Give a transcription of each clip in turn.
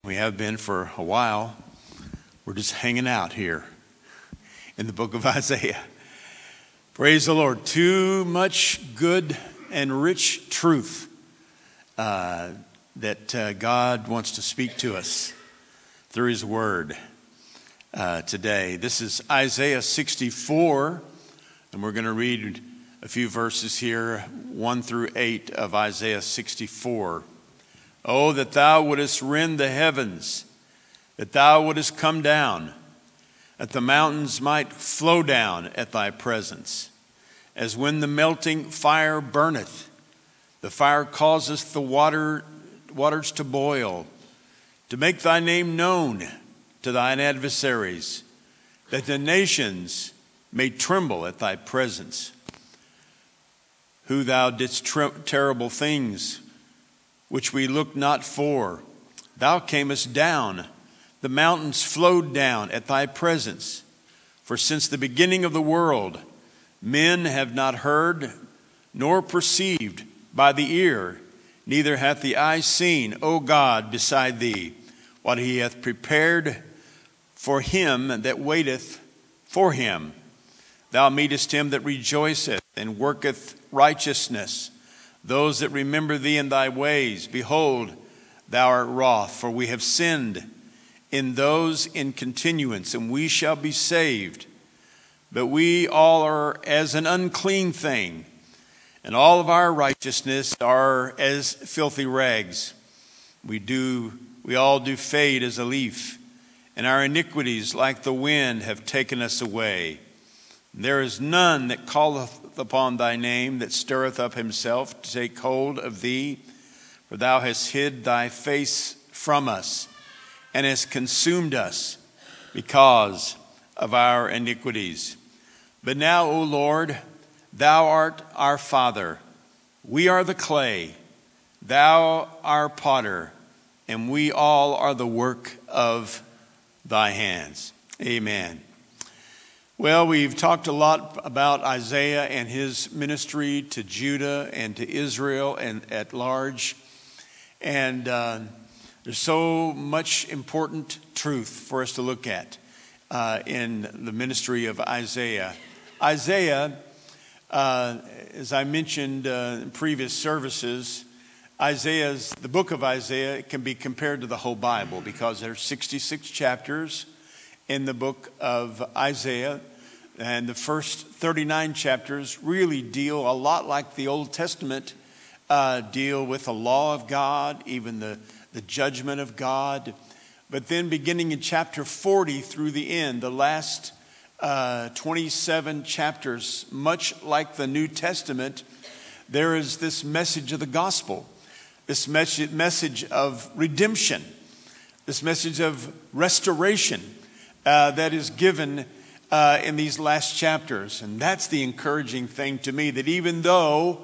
We have been for a while. We're just hanging out here in the book of Isaiah. Praise the Lord. Too much good and rich truth that God wants to speak to us through His Word today. This is Isaiah 64, and we're going to read a few verses here, 1 through 8 of Isaiah 64. Oh, that thou wouldest rend the heavens, that thou wouldest come down, that the mountains might flow down at thy presence. As when the melting fire burneth, the fire causeth the waters to boil, to make thy name known to thine adversaries, that the nations may tremble at thy presence. Who thou didst terrible things, which we looked not for. Thou camest down, the mountains flowed down at thy presence. For since the beginning of the world, men have not heard, nor perceived by the ear, neither hath the eye seen, O God, beside thee, what he hath prepared for him that waiteth for him. Thou meetest him that rejoiceth and worketh righteousness, those that remember thee in thy ways. Behold, thou art wroth, for we have sinned in those in continuance, and we shall be saved. But we all are as an unclean thing, and all of our righteousness are as filthy rags. We all do fade as a leaf, and our iniquities like the wind have taken us away. There is none that calleth upon thy name, that stirreth up himself to take hold of thee. For thou hast hid thy face from us, and hast consumed us because of our iniquities. But now, O Lord, thou art our Father. We are the clay, thou our potter, and we all are the work of thy hands. Amen. Well, we've talked a lot about Isaiah and his ministry to Judah and to Israel and at large. And there's so much important truth for us to look at in the ministry of Isaiah. Isaiah, as I mentioned in previous services, the book of Isaiah can be compared to the whole Bible because there are 66 chapters in the book of Isaiah. And the first 39 chapters really deal a lot like the Old Testament, deal with the law of God, even the judgment of God. But then beginning in chapter 40 through the end, the last 27 chapters, much like the New Testament, there is this message of the gospel, this message of redemption, this message of restoration that is given in these last chapters. And that's the encouraging thing to me, that even though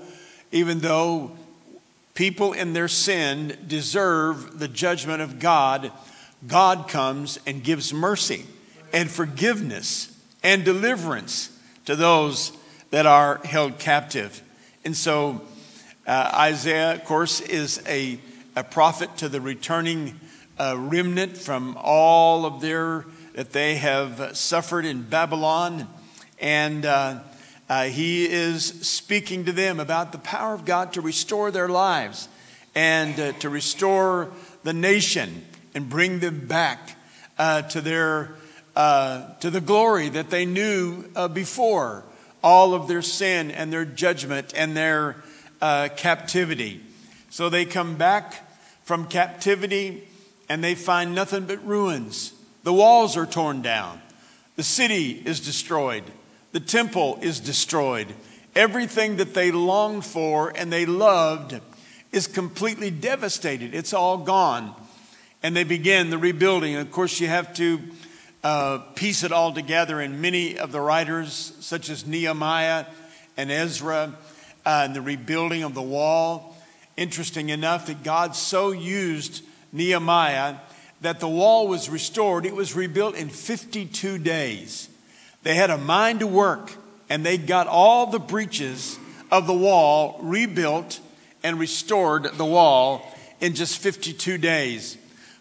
people in their sin deserve the judgment of God, God comes and gives mercy and forgiveness and deliverance to those that are held captive. And so Isaiah, of course, is a prophet to the returning remnant from all of that they have suffered in Babylon. And he is speaking to them about the power of God to restore their lives and to restore the nation and bring them back to the glory that they knew before all of their sin and their judgment and their captivity. So they come back from captivity and they find nothing but ruins. The walls are torn down. The city is destroyed. The temple is destroyed. Everything that they longed for and they loved is completely devastated. It's all gone. And they begin the rebuilding. And of course, you have to piece it all together. And many of the writers, such as Nehemiah and Ezra, and the rebuilding of the wall. Interesting enough that God so used Nehemiah that the wall was restored. It was rebuilt in 52 days. They had a mind to work, and they got all the breaches of the wall rebuilt and restored the wall in just 52 days.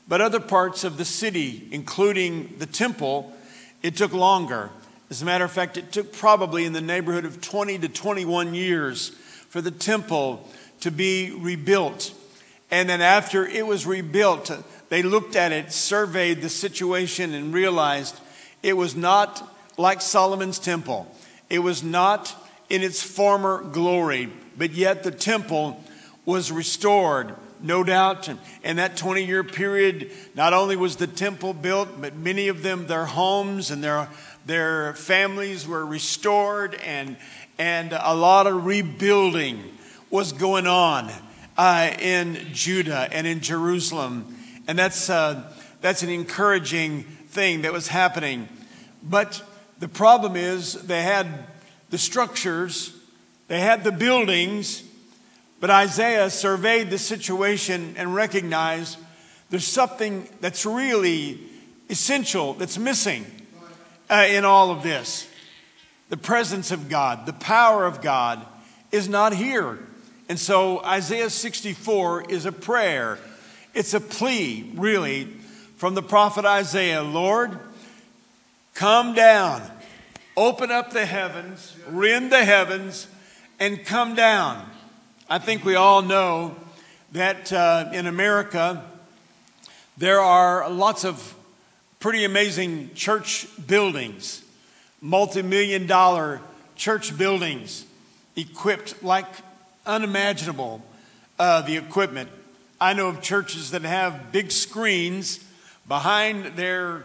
But other parts of the city, including the temple, it took longer. As a matter of fact, it took probably in the neighborhood of 20 to 21 years for the temple to be rebuilt. And then after it was rebuilt, they looked at it, surveyed the situation, and realized it was not like Solomon's temple. It was not in its former glory, but yet the temple was restored. No doubt, in that 20-year period, not only was the temple built, but many of them, their homes and their families were restored, and a lot of rebuilding was going on in Judah and in Jerusalem. And that's an encouraging thing that was happening. But the problem is they had the structures, they had the buildings, but Isaiah surveyed the situation and recognized there's something that's really essential that's missing in all of this. The presence of God, the power of God is not here. And so Isaiah 64 is a prayer. It's a plea, really, from the prophet Isaiah. Lord, come down, open up the heavens, rend the heavens, and come down. I think we all know that in America, there are lots of pretty amazing church buildings, multi-million-dollar church buildings, equipped like unimaginable, the equipment. I know of churches that have big screens behind their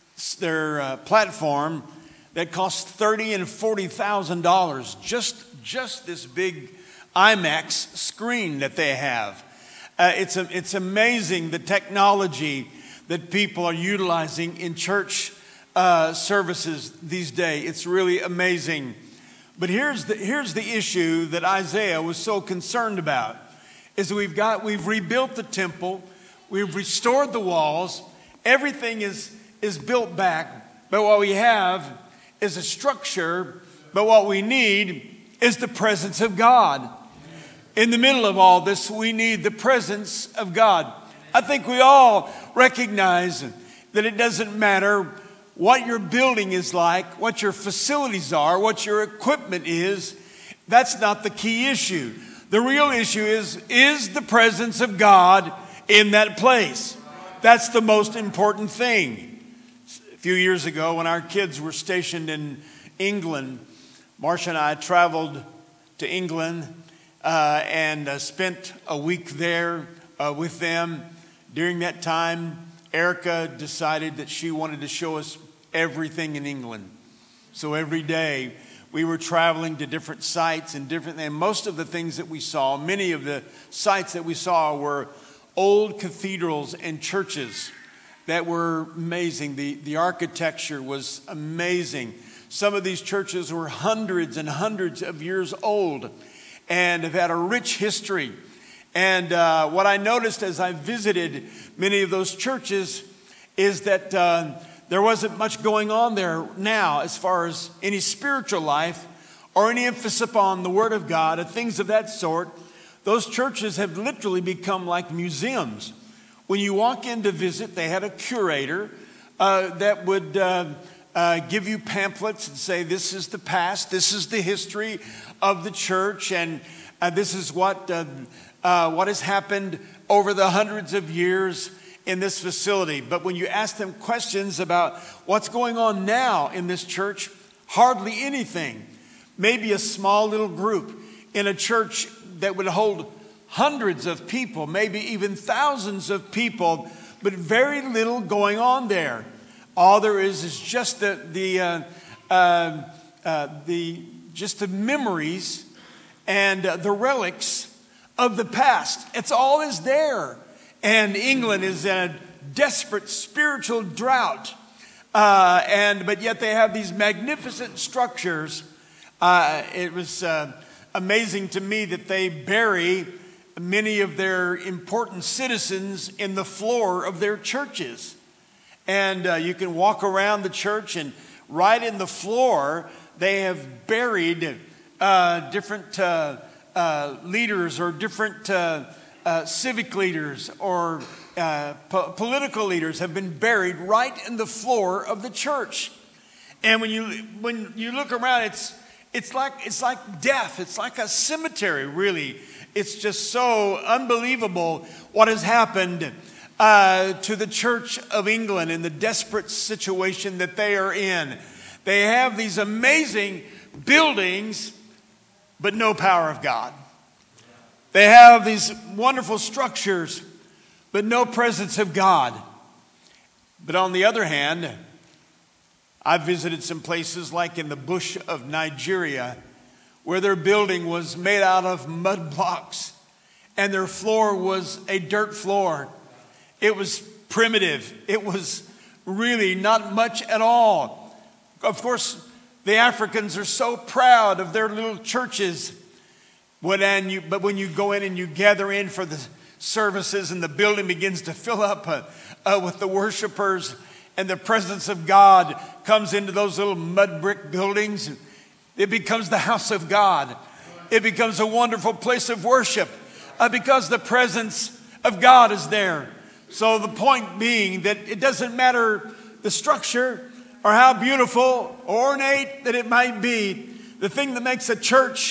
platform that cost $30,000 and $40,000. Just this big IMAX screen that they have. It's amazing the technology that people are utilizing in church services these days. It's really amazing. But here's the issue that Isaiah was so concerned about, is we've rebuilt the temple, we've restored the walls, everything is built back, but what we have is a structure, but what we need is the presence of God. In the middle of all this, we need the presence of God. I think we all recognize that it doesn't matter what your building is like, what your facilities are, what your equipment is. That's not the key issue. The real issue is the presence of God in that place. That's the most important thing. A few years ago, when our kids were stationed in England, Marcia and I traveled to England and spent a week there with them. During that time, Erica decided that she wanted to show us everything in England. So every day we were traveling to different sites and most of the things that we saw, many of the sites that we saw were old cathedrals and churches that were amazing. The architecture was amazing. Some of these churches were hundreds and hundreds of years old and have had a rich history. And what I noticed as I visited many of those churches is that there wasn't much going on there now as far as any spiritual life or any emphasis upon the Word of God and things of that sort. Those churches have literally become like museums. When you walk in to visit, they had a curator that would give you pamphlets and say, this is the past, this is the history of the church, and this is what has happened over the hundreds of years in this facility. But when you ask them questions about what's going on now in this church, hardly anything. Maybe a small little group in a church that would hold hundreds of people, maybe even thousands of people, but very little going on there. All there is just the memories and the relics of the past. It's all is there. And England is in a desperate spiritual drought. But yet they have these magnificent structures. It was amazing to me that they bury many of their important citizens in the floor of their churches. And you can walk around the church, and right in the floor, they have buried different leaders or different civic leaders or political leaders have been buried right in the floor of the church. And when you look around, it's like death. It's like a cemetery, really. It's just so unbelievable what has happened to the Church of England in the desperate situation that they are in. They have these amazing buildings, but no power of God. They have these wonderful structures, but no presence of God. But on the other hand, I've visited some places like in the bush of Nigeria, where their building was made out of mud blocks and their floor was a dirt floor. It was primitive. It was really not much at all. Of course, the Africans are so proud of their little churches. But when you go in and you gather in for the services and the building begins to fill up with the worshipers and the presence of God comes into those little mud brick buildings, it becomes the house of God. It becomes a wonderful place of worship because the presence of God is there. So the point being that it doesn't matter the structure or how beautiful or ornate that it might be. The thing that makes a church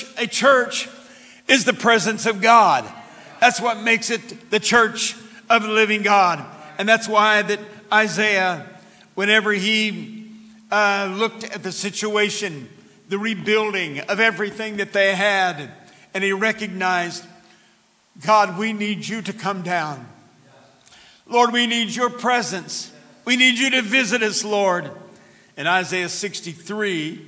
is the presence of God. That's what makes it the church of the living God. And that's why that Isaiah, whenever he looked at the situation, the rebuilding of everything that they had, and he recognized, God, we need you to come down. Lord, we need your presence. We need you to visit us, Lord. In Isaiah 63,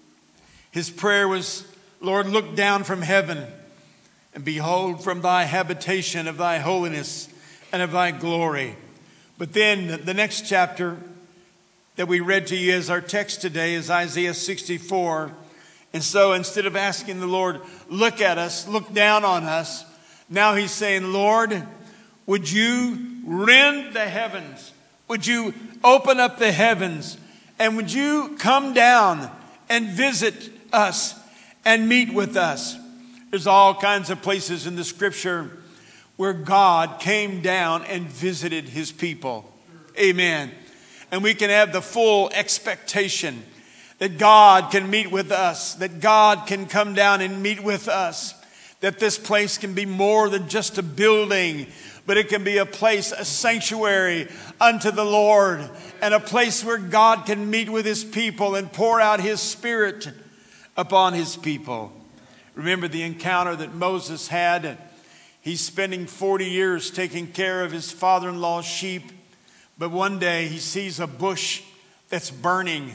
his prayer was, Lord, look down from heaven and behold from thy habitation of thy holiness and of thy glory. But then the next chapter that we read to you as our text today is Isaiah 64. And so instead of asking the Lord, look at us, look down on us, now he's saying, Lord, would you rend the heavens? Would you open up the heavens? And would you come down and visit us and meet with us? There's all kinds of places in the scripture where God came down and visited his people. Amen. And we can have the full expectation that God can meet with us, that God can come down and meet with us, that this place can be more than just a building, but it can be a place, a sanctuary unto the Lord, and a place where God can meet with his people and pour out his Spirit upon his people. Remember the encounter that Moses had. He's spending 40 years taking care of his father-in-law's sheep, but one day he sees a bush that's burning,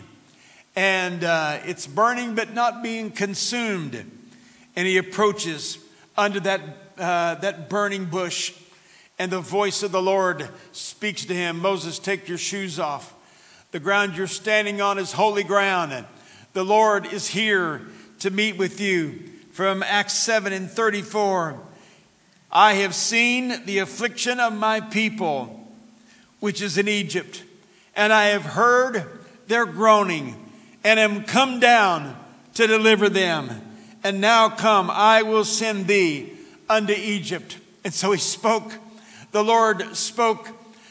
and it's burning but not being consumed. And he approaches under that burning bush, and the voice of the Lord speaks to him. Moses, take your shoes off. The ground you're standing on is holy ground, and the Lord is here to meet with you. From Acts 7:34, I have seen the affliction of my people, which is in Egypt, and I have heard their groaning, and am come down to deliver them. And now come, I will send thee unto Egypt. And so he spoke. The Lord spoke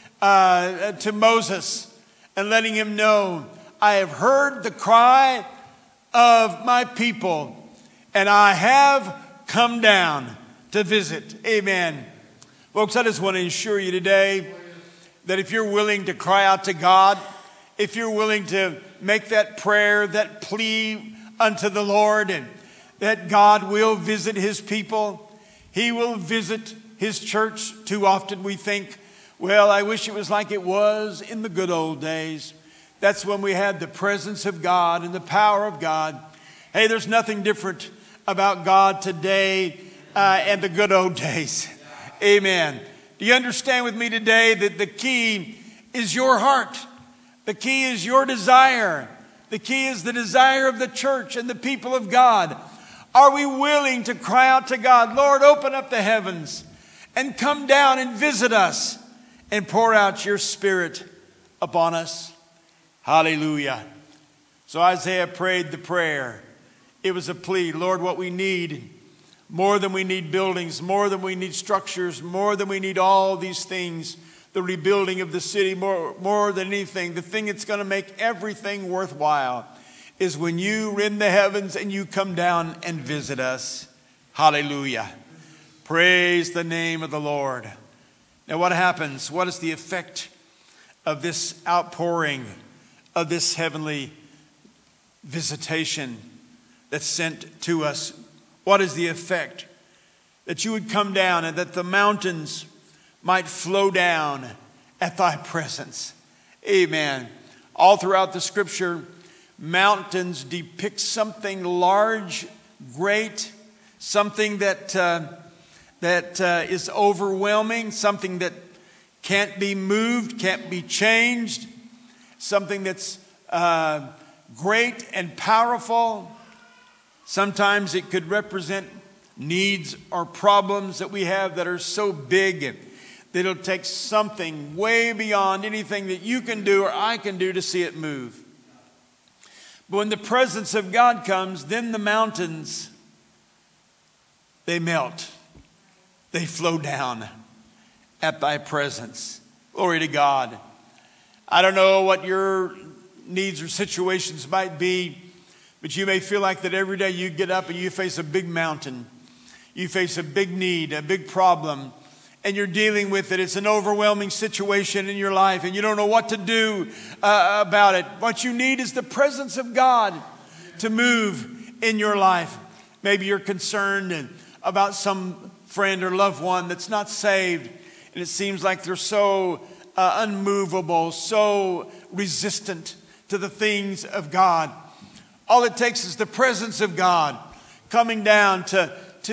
to Moses and letting him know, I have heard the cry of my people, and I have come down to visit. Amen. Folks, I just want to assure you today that if you're willing to cry out to God, if you're willing to make that prayer, that plea unto the Lord, and that God will visit his people, he will visit his church. Too often we think, well, I wish it was like it was in the good old days. That's when we had the presence of God and the power of God. Hey, there's nothing different about God today and the good old days. Amen. Do you understand with me today that the key is your heart? The key is your desire. The key is the desire of the church and the people of God. Are we willing to cry out to God, Lord, open up the heavens and come down and visit us and pour out your Spirit upon us? Hallelujah. So Isaiah prayed the prayer. It was a plea. Lord, what we need, more than we need buildings, more than we need structures, more than we need all these things the rebuilding of the city more than anything, the thing that's going to make everything worthwhile is when you rend the heavens and you come down and visit us. Hallelujah. Praise the name of the Lord. Now what happens? What is the effect of this outpouring of this heavenly visitation that's sent to us? What is the effect? That you would come down and that the mountains might flow down at thy presence. Amen. All throughout the scripture, mountains depict something large, great, something that is overwhelming, something that can't be moved, can't be changed, something that's great and powerful. Sometimes it could represent needs or problems that we have that are so big that it'll take something way beyond anything that you can do or I can do to see it move. But when the presence of God comes, then the mountains, they melt. They flow down at thy presence. Glory to God. I don't know what your needs or situations might be, but you may feel like that every day you get up and you face a big mountain. You face a big need, a big problem, and you're dealing with it. It's an overwhelming situation in your life, and you don't know what to do about it. What you need is the presence of God to move in your life. Maybe you're concerned about some friend or loved one that's not saved, and it seems like they're so unmovable, so resistant to the things of God. All it takes is the presence of God coming down to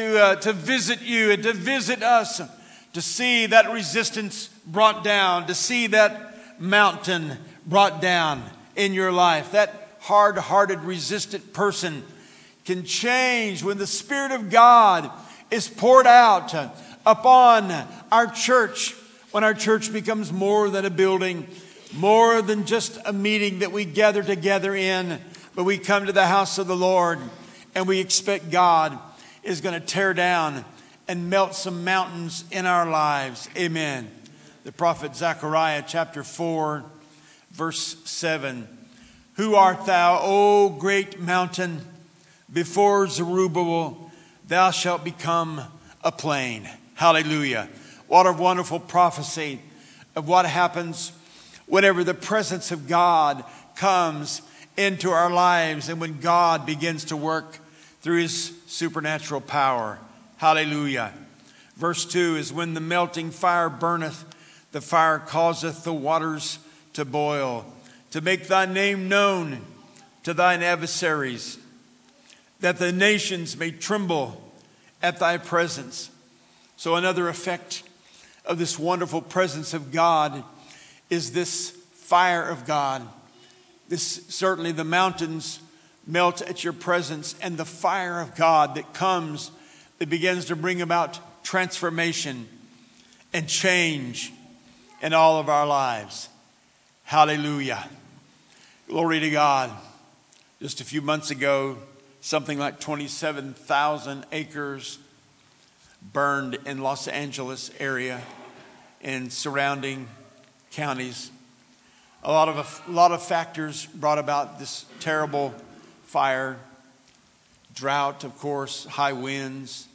visit you and to visit us, to see that resistance brought down, to see that mountain brought down in your life. That hard-hearted, resistant person can change when the Spirit of God is poured out upon our church, when our church becomes more than a building, more than just a meeting that we gather together in, but we come to the house of the Lord and we expect God is going to tear down and melt some mountains in our lives. Amen. The prophet Zechariah chapter 4 verse 7. Who art thou, O great mountain? Before Zerubbabel thou shalt become a plain. Hallelujah. What a wonderful prophecy of what happens whenever the presence of God comes into our lives and when God begins to work through his supernatural power. Hallelujah. Verse 2 is when the melting fire burneth, the fire causeth the waters to boil, to make thy name known to thine adversaries, that the nations may tremble at thy presence. So another effect of this wonderful presence of God is this fire of God. Certainly the mountains melt at your presence, and the fire of God that comes, that begins to bring about transformation and change in all of our lives. Hallelujah. Glory to God. Just a few months ago, something like 27,000 acres burned in Los Angeles area and surrounding counties. A lot of factors brought about this terrible fire. Drought, of course, high winds.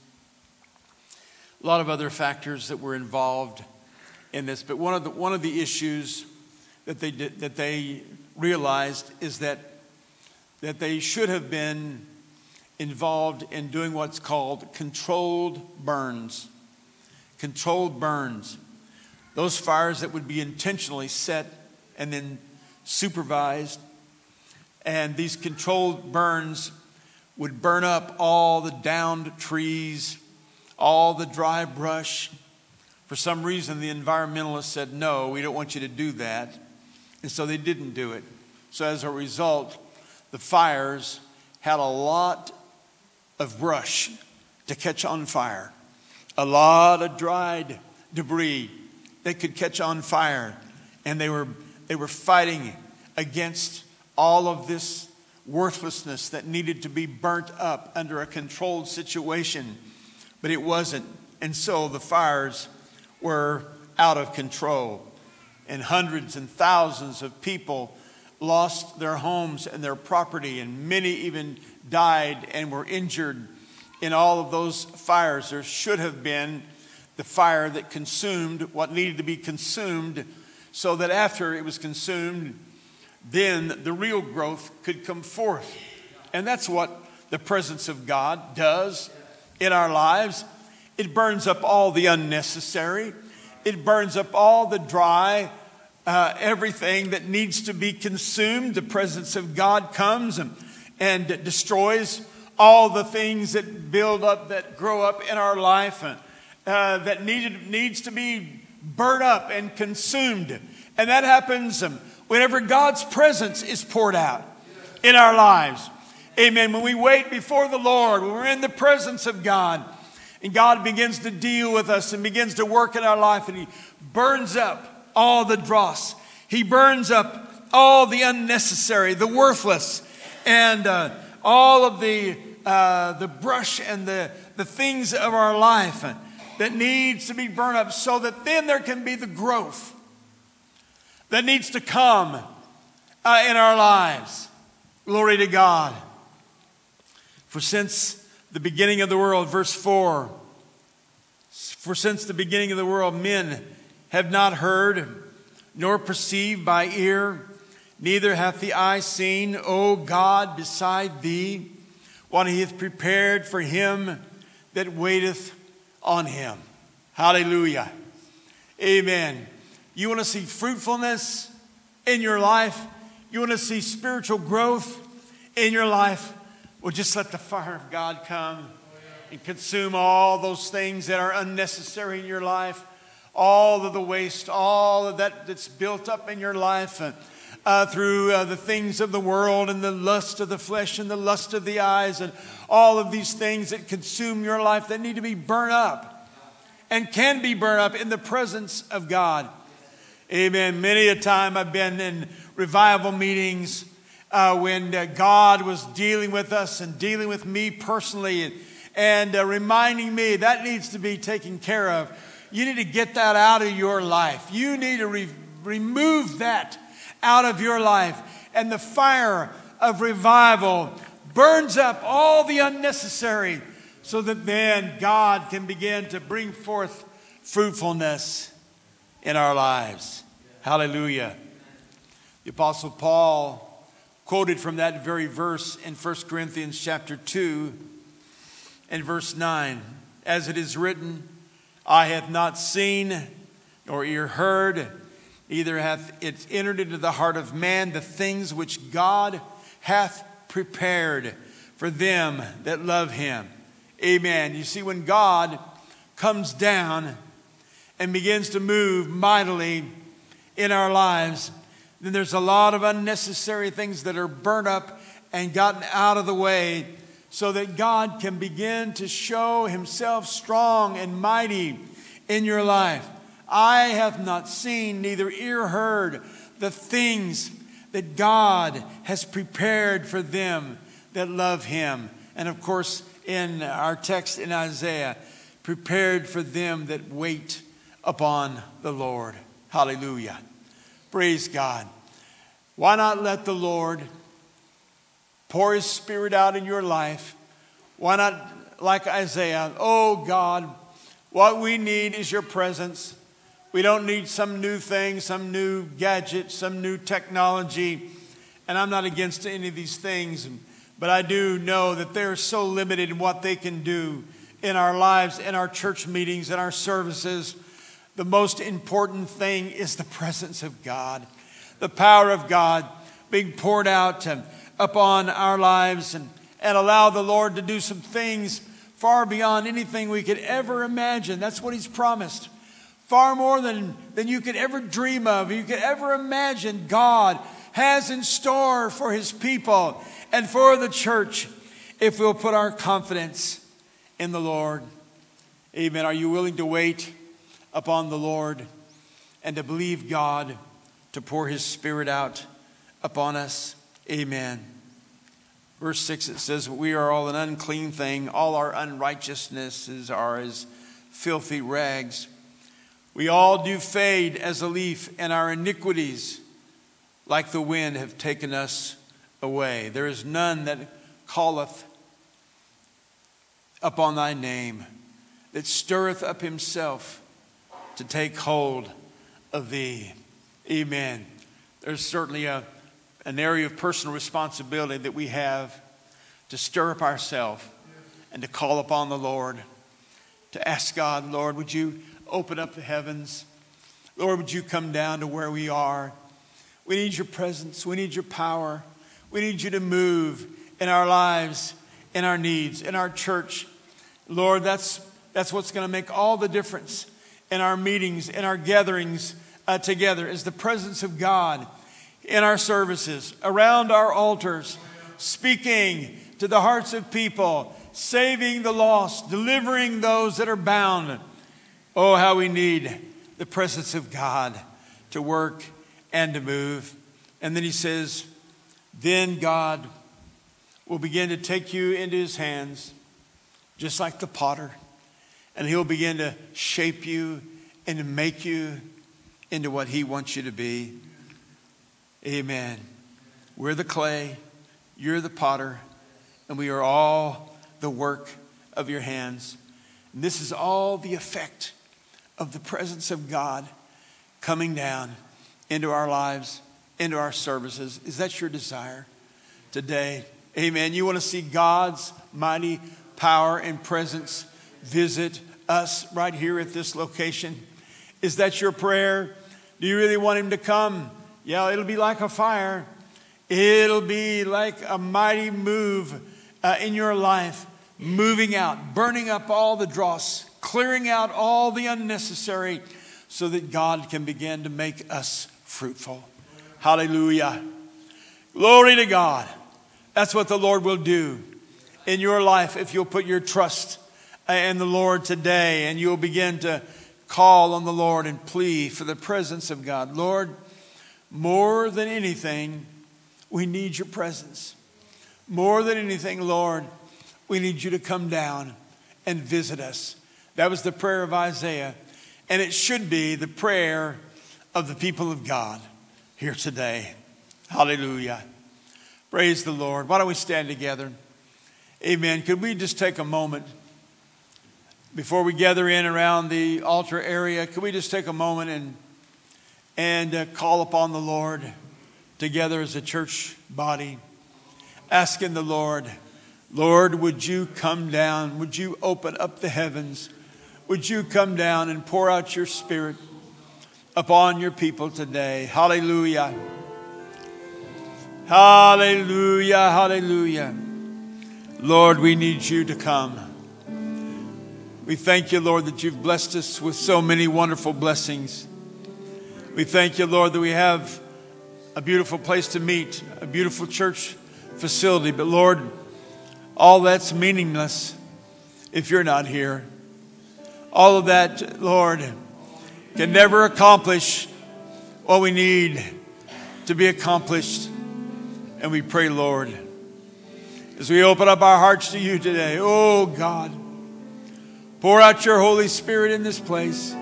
A lot of other factors that were involved in this. But one of the issues that they realized is that they should have been involved in doing what's called controlled burns. Controlled burns. Those fires that would be intentionally set and then supervised. And these controlled burns would burn up all the downed trees, all the dry brush. For some reason, the environmentalists said, no, we don't want you to do that. And so they didn't do it. So as a result, the fires had a lot of brush to catch on fire. A lot of dried debris that could catch on fire. And they were fighting against all of this worthlessness that needed to be burnt up under a controlled situation. But it wasn't. And so the fires were out of control. and hundreds and thousands of people lost their homes and their property, and many even died and were injured in all of those fires. There should have been the fire that consumed what needed to be consumed, so that after it was consumed, then the real growth could come forth. And that's what the presence of God does in our lives. It burns up all the unnecessary. It burns up all the dry, everything that needs to be consumed. The presence of God comes and destroys all the things that build up, that grow up in our life, that needs to be burnt up and consumed. And that happens whenever God's presence is poured out in our lives. Amen. When we wait before the Lord, when we're in the presence of God, and God begins to deal with us and begins to work in our life, and He burns up all the dross. He burns up all the unnecessary, the worthless, and all of the brush and the things of our life that needs to be burned up, so that then there can be the growth that needs to come in our lives. Glory to God. For since the beginning of the world, verse 4, for since the beginning of the world, men have not heard, nor perceived by ear, neither hath the eye seen, O God, beside thee, what He hath prepared for him that waiteth on Him. Hallelujah. Amen. You want to see fruitfulness in your life? You want to see spiritual growth in your life? Well, just let the fire of God come and consume all those things that are unnecessary in your life, all of the waste, all of that that's built up in your life through the things of the world and the lust of the flesh and the lust of the eyes, and all of these things that consume your life that need to be burned up and can be burned up in the presence of God. Amen. Many a time I've been in revival meetings when God was dealing with us and dealing with me personally, and reminding me that needs to be taken care of. You need to get that out of your life. You need to remove that out of your life. And the fire of revival burns up all the unnecessary, so that then God can begin to bring forth fruitfulness in our lives. Hallelujah. The Apostle Paul quoted from that very verse in 1 Corinthians chapter 2 and verse 9. As it is written, eye hath not seen, nor ear heard, neither hath it entered into the heart of man the things which God hath prepared for them that love Him. Amen. You see, when God comes down and begins to move mightily in our lives, then there's a lot of unnecessary things that are burnt up and gotten out of the way, so that God can begin to show Himself strong and mighty in your life. Eye hath not seen, neither ear heard, the things that God has prepared for them that love Him. And of course, in our text in Isaiah, prepared for them that wait upon the Lord. Hallelujah. Praise God. Why not let the Lord pour His Spirit out in your life? Why not, like Isaiah, oh God, what we need is your presence. We don't need some new thing, some new gadget, some new technology. And I'm not against any of these things, but I do know that they're so limited in what they can do in our lives, in our church meetings, in our services. The most important thing is the presence of God, the power of God being poured out upon our lives, and allow the Lord to do some things far beyond anything we could ever imagine. That's what He's promised. Far more than you could ever dream of, you could ever imagine, God has in store for His people and for the church, if we'll put our confidence in the Lord. Amen. Are you willing to wait upon the Lord and to believe God to pour His Spirit out upon us? Amen. Verse 6, it says, we are all an unclean thing. All our unrighteousnesses are as filthy rags. We all do fade as a leaf, and our iniquities, like the wind, have taken us away. There is none that calleth upon thy name, that stirreth up himself to take hold of thee. Amen. There's certainly an area of personal responsibility that we have to stir up ourselves and to call upon the Lord, to ask God, Lord, would you open up the heavens? Lord, would you come down to where we are? We need your presence. We need your power. We need you to move in our lives, in our needs, in our church. Lord, that's what's going to make all the difference in our meetings, in our gatherings together, is the presence of God in our services, around our altars, speaking to the hearts of people, saving the lost, delivering those that are bound. Oh, how we need the presence of God to work and to move. And then he says, then God will begin to take you into his hands, just like the potter. And he'll begin to shape you and to make you into what he wants you to be. Amen. We're the clay, you're the potter, and we are all the work of your hands. And this is all the effect of the presence of God coming down into our lives, into our services. Is that your desire today? Amen. You want to see God's mighty power and presence visit us right here at this location? Is that your prayer? Do you really want him to come? Yeah, it'll be like a fire. It'll be like a mighty move in your life, moving out, burning up all the dross, clearing out all the unnecessary, so that God can begin to make us fruitful. Hallelujah. Glory to God. That's what the Lord will do in your life if you'll put your trust in the Lord today, and you'll begin to call on the Lord and plead for the presence of God. Lord, more than anything, we need your presence. More than anything, Lord, we need you to come down and visit us. That was the prayer of Isaiah, and it should be the prayer of the people of God here today. Hallelujah. Praise the Lord. Why don't we stand together? Amen. Could we just take a moment before we gather in around the altar area? Could we just take a moment and call upon the Lord together as a church body, asking the Lord, Lord, would you come down? Would you open up the heavens? Would you come down and pour out your Spirit upon your people today? Hallelujah. Hallelujah. Hallelujah. Lord, we need you to come. We thank you, Lord, that you've blessed us with so many wonderful blessings. We thank you, Lord, that we have a beautiful place to meet, a beautiful church facility. But Lord, all that's meaningless if you're not here. All of that, Lord, can never accomplish what we need to be accomplished. And we pray, Lord, as we open up our hearts to you today, oh God, pour out your Holy Spirit in this place.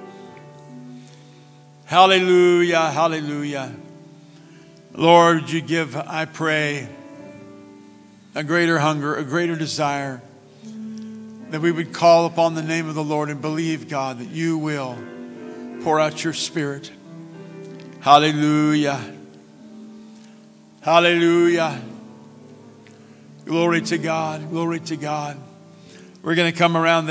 Hallelujah, hallelujah. Lord, you give, I pray, a greater hunger, a greater desire, that we would call upon the name of the Lord and believe, God, that you will pour out your Spirit. Hallelujah. Hallelujah. Glory to God. Glory to God. We're going to come around